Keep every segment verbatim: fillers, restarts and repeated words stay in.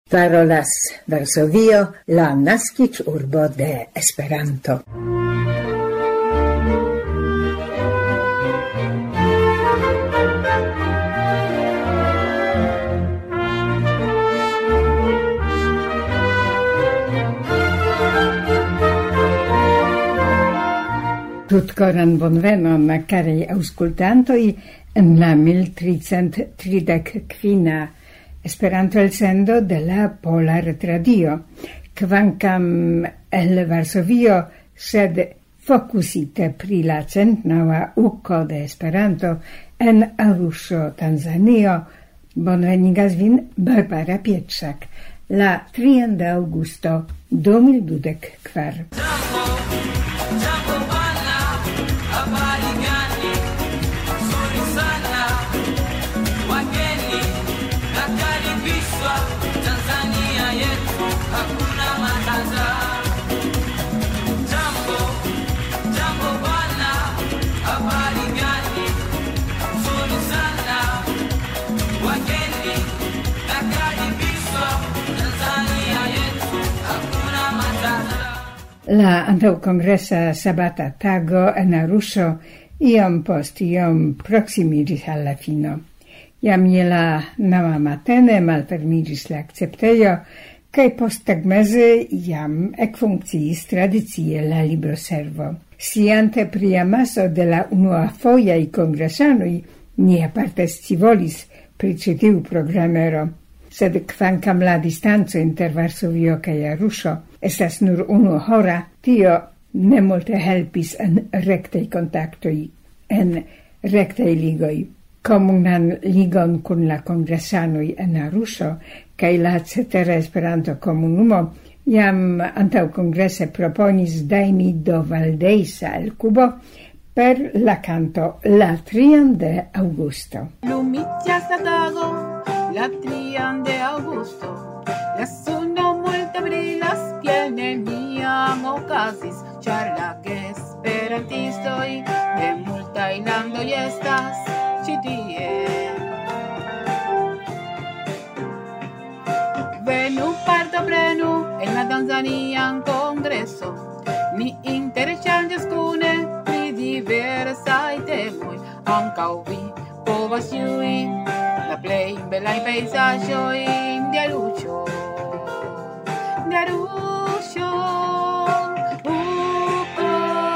Parolas Varsovio, la naskiĝurbo de Esperanto. Tutkoran bonvenon, carei auscultantoi, en la mil tricent tridek kvina Esperanto elsendo de la Pola Retradio, kvankam el Varsovio, sed fokusite pri la centnaŭa uko de Esperanto en Arusho, Tanzanio, bonvenigas vin Barbara Pietrzak, la trian de aŭgusto du mil dudek kvar. La antaŭkongresa sabata tago en Arusho iom post iom proximiĝis al la fino. Jam je la naŭa matene malfermiĝis la akceptejo, kaj posttagmeze jam ekfunkciis tradicie la libroservo. Sciante pri amaso de la unuafojaj kongresanoj, ni aparte scivolis pri ĉi tiu programero. Sed kvankam la distanco inter Varsovio kaj Arusho estas nur unu hora, tio ne multe helpis en rektaj kontaktoj, en rektaj ligoj. Komunan ligon kun la kongresanoj en Arusho kaj la cetera Esperanto komunumo jam antaŭkongrese proponis Daimi do Valdeisa el Kubo per la canto La trian de Aŭgusto. Lumiĝas la tago, la trian de Aŭgusto, la suno multe brilas, kiel neniam okazis, ĉar la esperantistoj de multaj landoj estas ĉi tie. Venu partoprenu en la Tanzanian kongreso, ni interŝanĝas kune pri diversaj temoj, ankaŭ vi povas ĝui la plej belaj pejzaĝoj de Arusho, de Arusho, uko,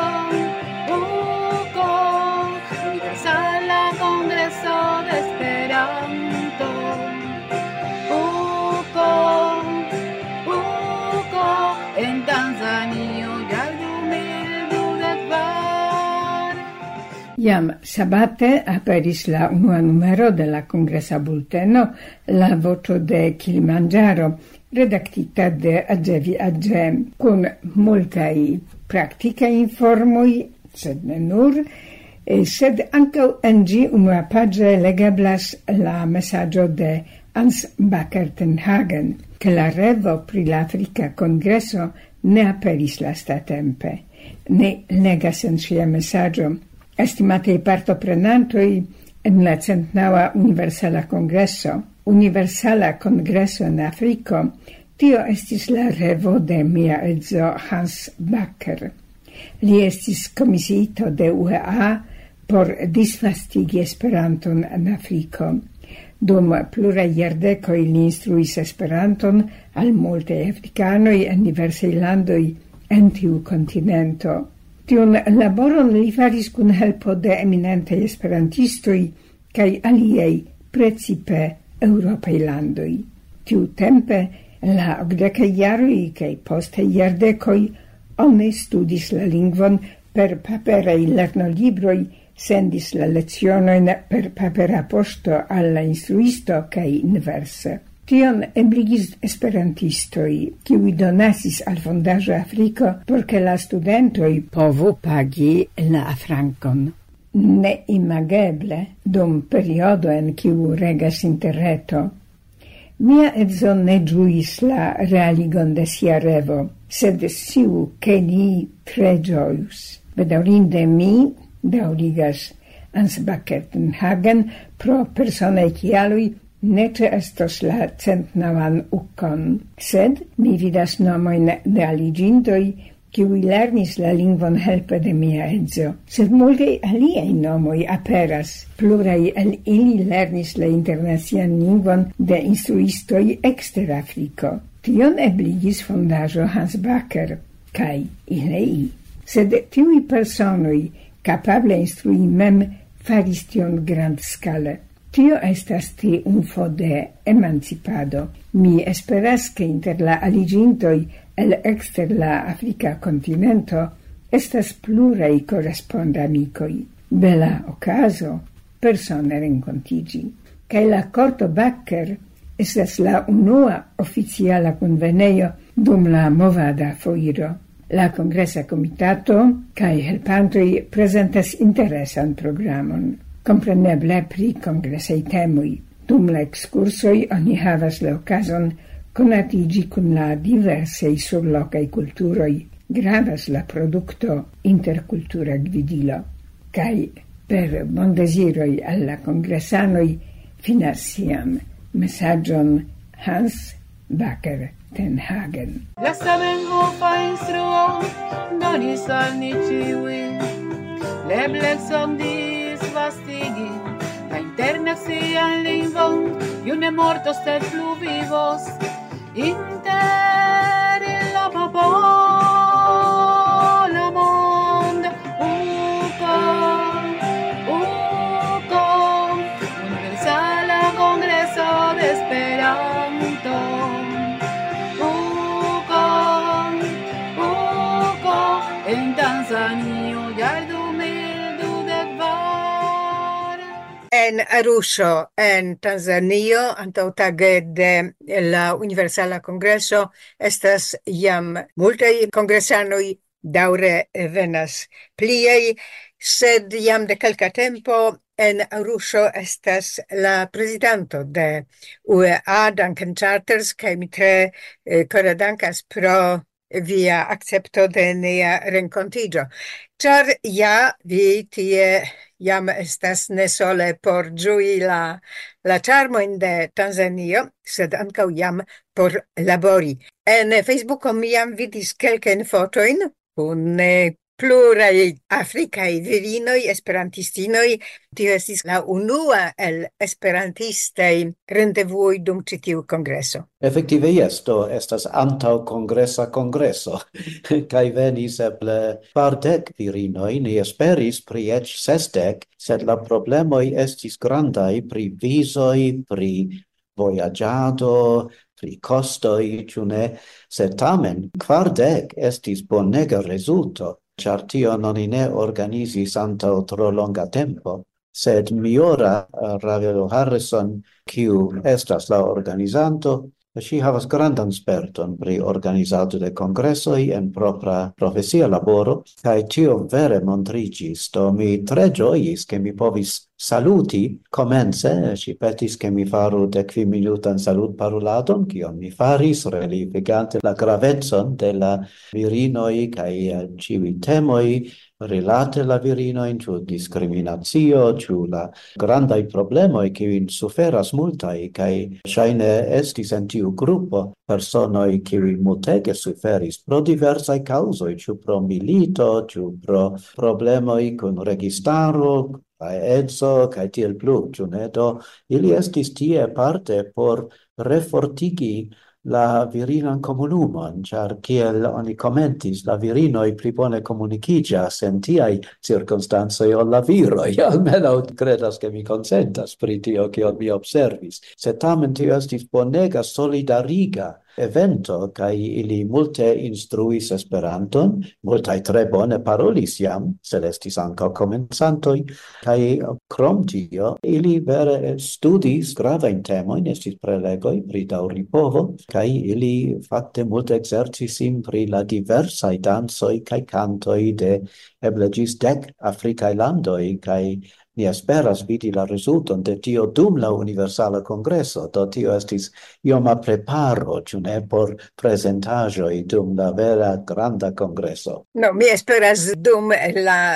uko, universala kongreso de Esperanto, uko, uko, en Tanzanio ya du mil dudek kvar. Jam sabate aperis la unua numero de la kongresa bulteno, La voĉo de Kilimanĝaro, redaktita de Adjevi Adje, kun multaj praktikaj informoj, sed ne nur, sed ankaŭ en ĝi unuapaĝe legeblas la mesaĝo de Hans Baker-Tenhagen, ke la revo pri la Afrika kongreso ne aperis lastatempe. Ne legas en ŝia mesaĝo. Estimatei partoprenantoi en la centnaŭa Universala Kongreso, Universala Kongreso en Afriko, tio estis la revo de mia edzo Hans Baker. Li estis komisiito de U E A por disvastigi Esperanton en Afriko. Dum pluraj jardekoj li instruis Esperanton al multaj afrikanoj en diversaj landoj en tiu kontinento. Tiun laboron li faris kun helpo de eminentaj esperantistoj kaj aliaj precipe eŭropaj landoj. Tiutempe, en la okdekaj jaroj kaj poste jardekoj, oni studis la lingvon per paperaj lernolibroj, sendis la lecionojn per papera poŝto al la instruisto kaj inverse. Tion ebligis esperantistoj, kiuj donacis al Fondaĵo Afriko, por ke la studentoj povu pagi la frankon. Neimageble dum periodo en kiu regas interreto. Mia edzo ne ĝuis la realigon de sia revo, sed sciu ke li tre ĝojus. Bedaŭrinde mi daŭrigas Hans Baker-Tenhagen pro personaj kialoj nece estos la centnaŭan ukon, sed mi vidas nomojn de aliĝintoj, kiuj lernis la lingvon helpe de mia edzo, sed multaj aliaj nomoj aperas. Pluraj el ili lernis la internacian lingvon de instruistoj ekster Afriko. Tion ebligis fondaĵo Hans Backer kaj Ilei. Sed tiuj personoj kapable instrui mem faris tion grandskale. Tio estas triumfo de emancipado. Mi esperas ke inter la aliĝintoj el exter la Africa continento estas pluraj korespondamikoj. Bela okazo persone renkontiĝi. Kaj la Korto Backer estas la unua oficiala kunvenejo dum la movada foiro. La Kongresa Komitato kaj helpantoj prezentas interesan programon. Compreneble pri kongresaj temoj. Dum la ekskursoj oni havas la okazon konatigi kun la diversaj surlokaj kulturoj. Gravas la produkto interkultura gvidilo. Kaj per bondeziroj al la kongresanoj finas sian mesaĝon Hans Backer ten Hagen. La Zamenhofa instruo donis al ni ĉiuj leblezon disvastigi la internacian lingvon, ju ne mortos sed plu vivos inter la popola mondo. Uko, uko, Universala Kongreso de Esperanto. Uko, uko, en Tanzanio jardu mil dudek var. En Arusho, en Tanzanio, antaŭtage de la Universala Kongreso, estas jam multaj kongresanoj, daŭre venas pliaj, sed jam de kelka tempo en Arusho estas la prezidanto de U E A, Duncan Charters, kaj mi tre eh, kore dankas pro via accepto de nia renkontiĝo. Ĉar ja vi tie jam estas ne sole por ĝui la, la ĉarmojn de Tanzanio, sed ankaŭ jam por labori. En Facebooko mi jam vidis kelkajn fotojn kun eh, pluraj afrikaj virinoj, esperantistinoj. Tio estis la unua el esperantistaj rendevuoj dum ĉi tiu kongreso. Effektive jes, do estas antaŭ kongresa kongreso, kaj venis eble kvardek virinoj, ni esperis pri eĉ sesdek, sed la problemoj estis grandaj pri vizoj, pri vojaĝado, pri kostoj, ĉu ne, sed tamen kvardek estis bonega rezulto, ĉar tion oni ne organizis antaŭ tro longa tempo. Sed Miora uh, Ravelo Harrison, kiu estas la organizanto, ŝi havas grandan sperton pri organizado de kongresoj en propra profesia laboro, kaj tio vere montriĝis. Do mi tre ĝojis, ke mi povis saluti komence. Ŝi petis, ke mi faru dekvin minutan salutparoladon, kion mi faris, religigante la gravecon de la virinoj kaj ĉiuj temoj rilate la virinojn, ĉu diskriminacio, ĉu la grandaj problemoj, kiujn suferas multaj, kaj ŝajne estis en tiu grupo personoj, kiuj multege suferis pro diversaj kaŭzoj, ĉu pro milito, ĉu pro problemoj kun registaro, kaj edzo, kaj tiel plu, ĉu ne? Do ili estis tie parte por refortigi la virinan komunumon, ĉar kiel oni komentis, la virinoj pli bone komunikiĝas en tiaj cirkonstancoj ol la viroj. Almenaŭ kredas, ke mi konsentas pri tio, kion mi observis. Sed tamen tio estis bonega solidariga evento, kaj ili multe instruis Esperanton, multaj tre bone parolis jam, sed estis ankaŭ komencantoj, kaj krom tio, ili vere studis gravajn temojn, estis prelegoj pri daŭripovo, kaj ili fakte multe ekzercis sin pri la diversaj dancoj kaj kantoj de eble ĝis dek afrikaj landoj, kaj ni esperas vidi la rezulton de tio dum la Universala Kongreso. Do tio estis ioma preparo, ĉu ne, por prezentaĵoj dum la vera granda kongreso. No, mi esperas dum la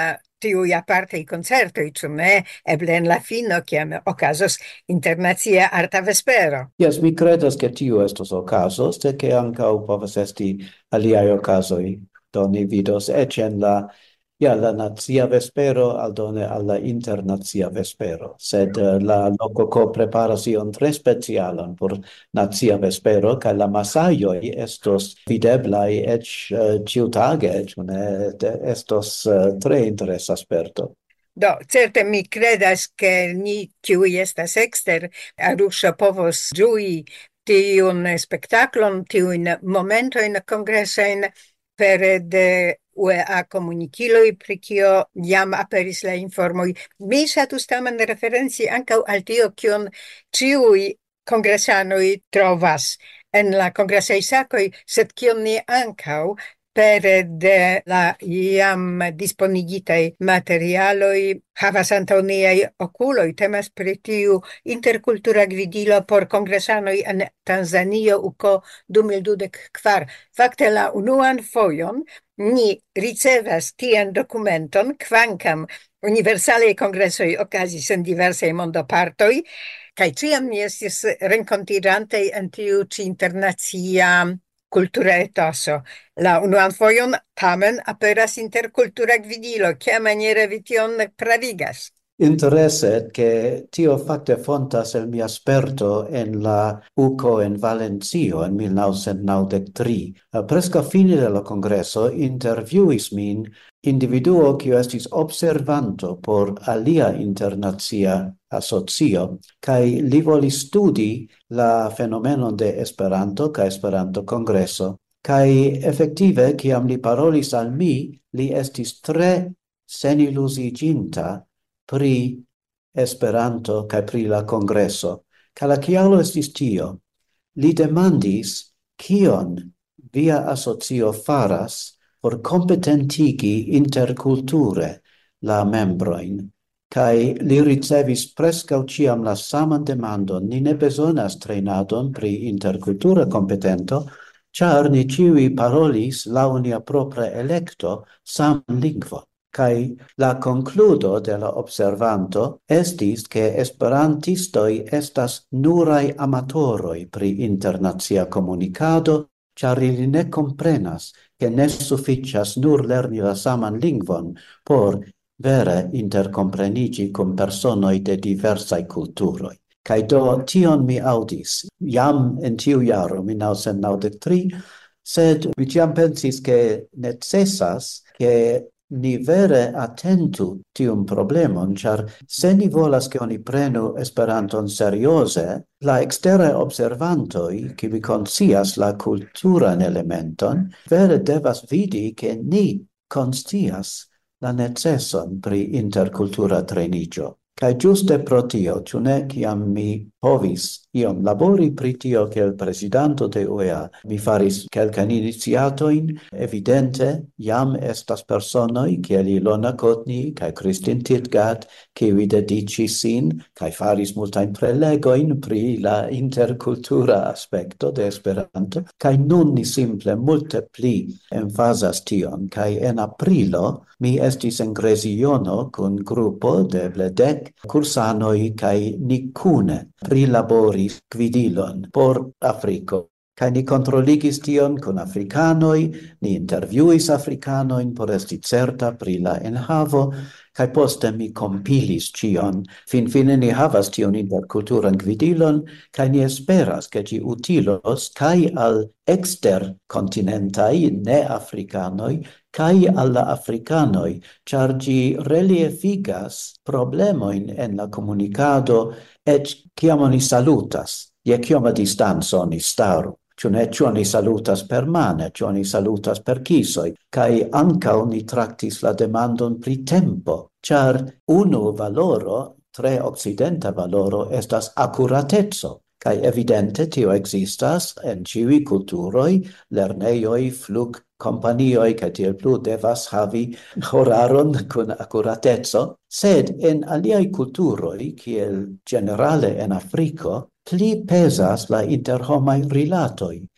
tiui aparte concertoi, ĉu ne? Eble en la fino, kiam okazos internacia arta vespero. Yes, mi credas che tiu estos ocasos, de che ancau povas esti aliai ocasoi. Do ni vidos ec en la, ja, la nazia vespero aldone alla internazia vespero. Sed uh, la lococo preparas ion tre specialan por nazia vespero, ca la masaioi estos videblai ec uh, ciutage, cune estos uh, tre interesa asperto. Do, certe mi credas che ni kiui estas exter Arusha povos giui tiun spektaklon, tiun momentoin kongresoin pere de U E A komunikiloj, pri kio jam aperis la informoj. Mi ŝatus tamen referenci ankaŭ al tio, kion ĉiuj kongresanoj trovas en la kongresaj sakoj, sed kion ni ankaŭ pere de la iam disponigitai materialoi havas antaŭ niaj okuloj. Temas pri tiu interkultura gvidilo por kongresanoj en Tanzanio U K O du mil dudek kvar. Fakte la unuan fojon ni ricevas tian dokumenton, kvankam universalaj kongresoj okazis en diversaj mondopartoj, kaj ĉiam ni estis renkontiĝantaj en tiu ĉi internacia cultura etoso. La unuan fojon tamen aperas interkultura gvidilo, kia maniere vi tion pravigas? Interesse che tio facte fontas el mia sperto en la U C O en Valencio en mil novecent naŭdek tri. A presca fine de la congreso intervjuis min individuo kiu estis observanto por alia internacia asocio, kai li volis studi la fenomenon de Esperanto kaj Esperanto congreso. Kai effektive, kiam li parolis al mi, li estis tre seniluziginta pri Esperanto kaj pri la congreso. Kaj la kialo estis tio. Li demandis kion via asocio faras por competentigi interculture la membroin. Kai li ricevis prescau ciam la saman demandon. Ni ne besonas treinadon pri intercultura competento, char ni ciui parolis la unia propria electo sam lingvo. Kai la concludo de la observanto estis che esperantistoi estas nurai amatoroi pri internazia comunicado, char ili ne comprenas che ne sufficias nur lerni la saman lingvon por vere intercomprenigi cum personoi de diversai culturoi. Kai do tion mi audis, jam en tiu jaro, mil novecent naŭdek tri, sed mi ciam pensis che necessas che ni vere attentu tium problemon, char se ni volas che oni prenu Esperanton seriose, la extere observantoi, qui vi conscias la culturan elementon, vere devas vidi che ni conscias la necesson pri intercultura trainigio. Kai giuste pro tio, ĉu ne, kiam mi povis iom labori pri tio kiel presidanto de U E A, mi faris kelkajn iniciatojn, evidente jam estas personoj kiel Ilona Kotni kaj Kristin Titgat, kiuj dediĉis sin kaj faris multajn prelegojn pri la interkultura aspekto de Esperanto, kaj nun ni simple multe pli emfazas tion, kaj en aprilo mi estis en Greziono kun grupo de dek cursanoi kai ni cune prilaboris gvidilon por Afriko. Kai ni controligis tion con africanoi, ni intervjuis africanoin por esti certa pri la enhavo, kai poste mi compilis cion. Fin fine ni havas tion interculturan gvidilon, kai ni esperas che ci utilos kai al exter continentai ne africanoi, kai alla africanoi, char gi reliefigas problemoin en la comunicado, et ciam oni salutas, je cioma distanzo oni staru. Ciò ne ciò ni salutas per mane, ciò ni salutas per kisoi, kai ancau ni tractis la demandon pri tempo, char unu valoro, tre occidenta valoro, estas accuratezzo. Kai evidente tio existas en ciui culturoi, lerneioi, flug companioi, ca tiel plu devas havi horaron kun accuratezzo, sed en aliai culturoi, kiel generale en Afriko, pli pesas la interhomai rilatoi,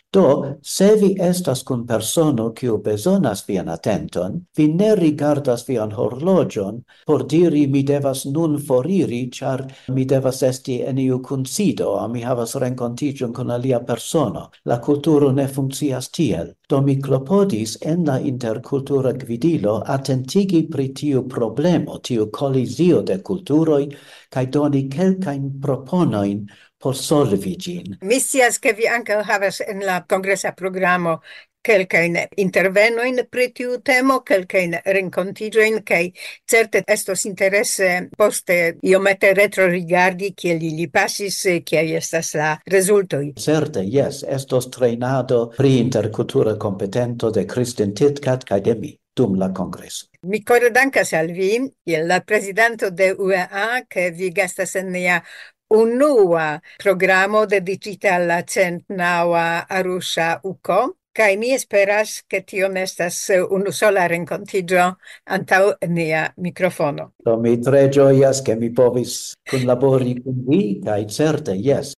Do, se vi estas kun persono kiu bezonas vian atenton, vi ne rigardas vian horlogion por diri mi devas nun foriri, char mi devas esti en iu kunsido, a mi havas renkontiĝon kun alia persono. La kulturo ne funkcias tiel. Do mi klopodis en la interkultura gvidilo attentigi pri tiu problemo, tiu kolizio de kulturoj, kaj doni kelkajn proponoin por solvi gin. Mi scias che vi anche havas en la congressa programo kelkajn intervenoin pri tiu temo, kelkajn renkontiĝojn, kaj certe estos interese poste iomete retrorigardi kiel ili pasis, kiaj estas la rezultoj. Certe, yes, estos treinado pri interkultura kompetento de Kristin Titkat kaj de mi dum la congresso. Mi kore dankas al vi, kiel la presidento de U E A, che vi gastas en nia unua programo dedicita alla centnaŭa Arusha U C O, kaj mi esperas ke tio ne estas unusola renkontiĝo antaŭ nia mikrofono. Do mi tre ĝojas ke mi povis kunlabori kun vi, kaj certe, yes.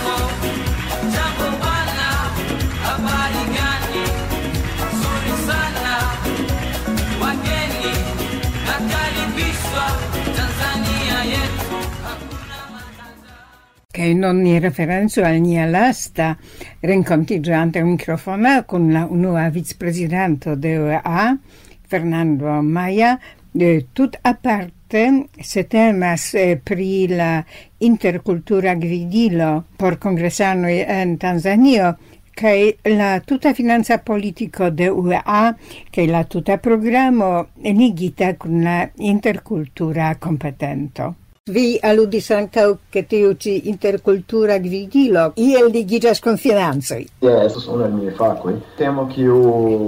Che non ni referenzo al nia lasta rencontiggio ante un microfono con la unua vicepresidente de U E A, Fernando Maya, de tut aparte se temas eh, pri la intercultura gvidilo por congresanoi en Tanzanio, che la tuta finanza politico de U E A, che la tuta programo ligita con la intercultura competento. Vi alludis ankaŭ ke tiu ĉi interkultura gvidilo iel ligiĝas kun financoj. Ja, estas unu el miaj fakoj. Temo kiu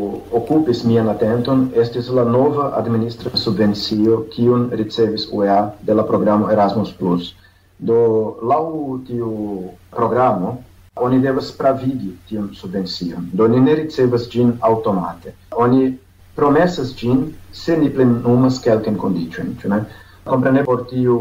okupis mian atenton estis la nova administra subvencio kiun ricevis U E A de la programo Erasmus plus. Do laŭ tiu programo oni devas pravigi tiun subvencion. Do ni ne ricevas ĝin aŭtomate. Oni promesas ĝin se ni plenumas kelkajn kondiĉojn, ĉu ne? Comprene por tiu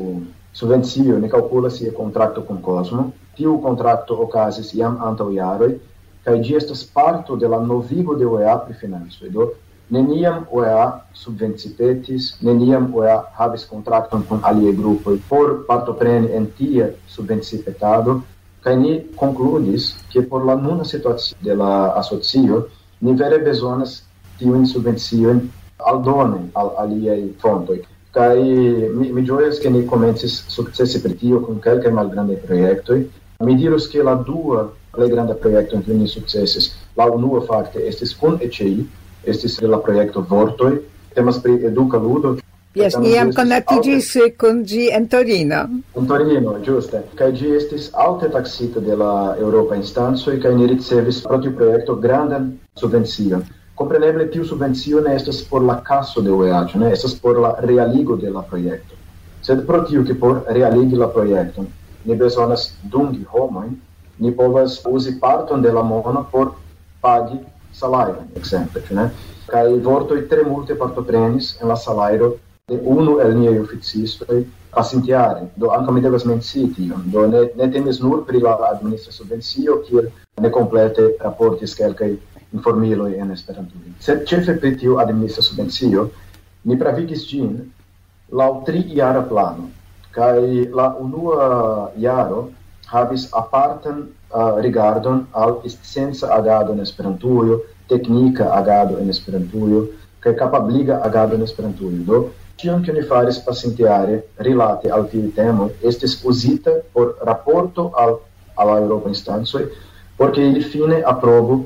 subvencio ni calculas sia contracto con Cosmo. Tiu contracto okazis jam antaŭ jaroj, kaj ĝi estas parto de la novigo de U E A pri financoj. Do neniam U E A subvencipetis, neniam U E A havis kontrakton kun aliaj grupoj por partopreni en tia subvencipetado, kaj ni konkludis ke por la nuna situacio de la asocio ni vere bezonas tiujn subvenciojn aldoni al aliaj fontoj. Kaj mi, mi ĝojas ke ni komencis sukcesi pri tio kun kelkaj malgrandaj projektoj. Mi dirus ke la dua plej granda projekto en kiu ni sukcesis, la unua fakte estis kun E C I, estis la projekto Vortoj, temas pri eduka ludo. Jes, ni jam konatiĝis kun ĝi en Torino. En Torino, ĝuste. Kaj ĝi estis alte taksita de la eŭropa instancoj, kaj ni ricevis pro tiu projekto grandan subvencion. Compreneble, tiu subvencio ne estas por la caso de U E A, ne estas por la realigo de la projekto. Sed pro tiu ke por realigi la projekton ni bezonas dungi homojn, ni povas uzi parton de la mono por pagi salajron, ekzemple, ne? Kaj Vortoj tre multe partoprenis en la salajro de unu el niaj oficistoj pasintjare. Do ankaŭ mi devas mencii tion. Do ne, ne temis nur pri la administra subvencio, kiel nekomplete raportis kelkaj informiloj en Esperantujo. Sed ĉefe pri tiu administra subvencio ni pravigis ĝin laŭ tri-jara plano, kaj la unua jaro havis apartan uh, rigardon al scienca agado en Esperantujo, teknika agado en Esperantujo, kaj kapabliga agado en Esperantujo. Do tion kiun ni faris pasintjare rilate al tiuj temoj estis uzita por raporto al al la eŭropa instancoj, por ke ili fine aprobu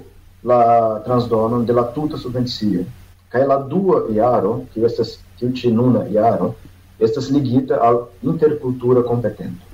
la transdonon de la tuta subvencio. Kaj la dua jaro, kiu estas tiu ĉi nuna jaro, estas ligita al interkultura kompetento.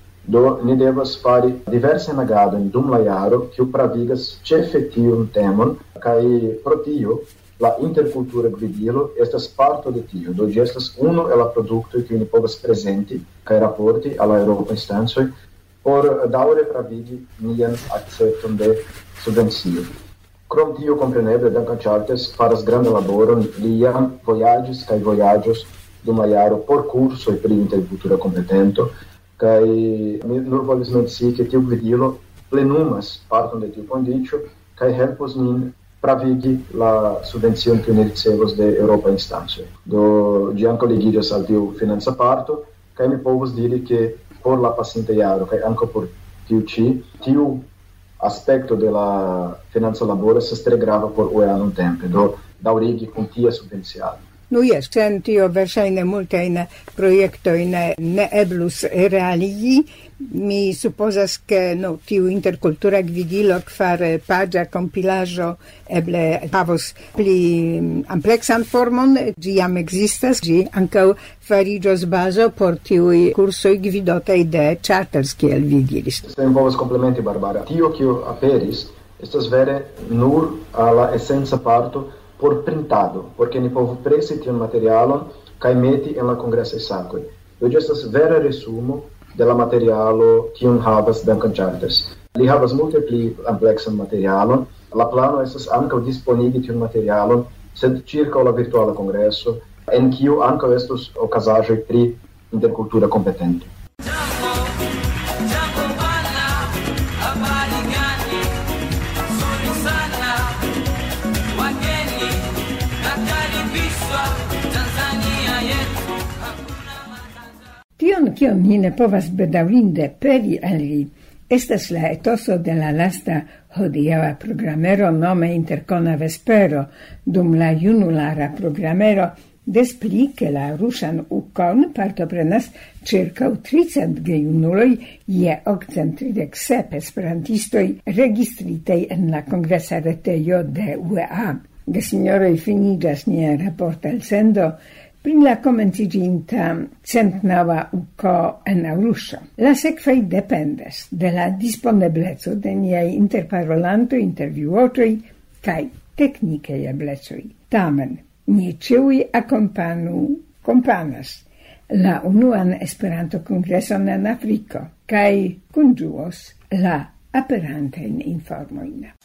Do ni devas fari diversajn agadojn dum la jaro, kiu pravigas ĉefe tiun temon, kaj pro tio la interkultura gvidilo estas parto de tio. Do ĝi estas unu el la produktoj kiuj ni povas prezenti kaj raporti al la eŭropa instancoj por daŭre pravigi nian akcepton de subvencio. Krom tio, kompreneble, Duncan Charters faras grandan laboron, li jam vojaĝis kaj vojaĝos dum la jaro por kursoj pri interkultura kompetento, kaj mi nur volis mencii ke tiu gvidilo plenumas parton de tiu condicio, kai helpos nin pravigi la subvencion che ne ricevos de Europa instanzo. Do gi anco ligigas al tiu finanza parto, kai mi povos diri che por la pasinta iaro, kai anco por tiu ci, tiu aspecto de la finanza labora estas tre grava por U E A non tempe, do daurigi con tia subvenciado. Nu jes, sen tio verŝajne multajn projektojn ne eblus realigi. Mi supozas, ke no, tiu interkultura gvidilo kvar paĝa kompilaĵo eble havos pli ampleksan formon, ĝi jam ekzistas, ĝi ankaŭ fariĝos bazo por tiuj kursoj gvidotaj de Charters, kiel vi diris. Se mi povas komplementi, Barbara, tio kio aperis estas vere nur la esenca parto por printado, porque ni povo presi tion materialon kaj meti en la kongresaj sakoj. Do ĝi estas vera resumo de la materialo kiun havas Duncan Charters. Li havas multe pli ampleksan materialon. La plano estas ankaŭ disponigi tion materialon, sed ĉirkaŭ la virtuala kongreso, en kiu ankaŭ estos okazaĵoj pri interkultura kompetento. Tion, kion ni ne povas bedaŭrinde peri al vi, estas la etoso de la lasta hodiaŭa programero nome Interkona Vespero, dum la junulara programero des pli ke la rusan ukon partoprenas ĉirkaŭ tricent gejunuloj je okcent tridek sep esperantistoj registritaj en la kongresa retejo de U E A. Gesinjoroj, finiĝas nia raportelsendo pri la komenciĝinta centnava uko en Aŭruŝo. La sekvaj dependas de la disponebleco de niaj interparolantoj, intervjuotoj kaj teknikaj eblecoj. Tamen, ni ĉiuj akompanu, kompanas la unuan Esperanto-kongreson en Afriko kaj kunĝuos la aperantajn informojn.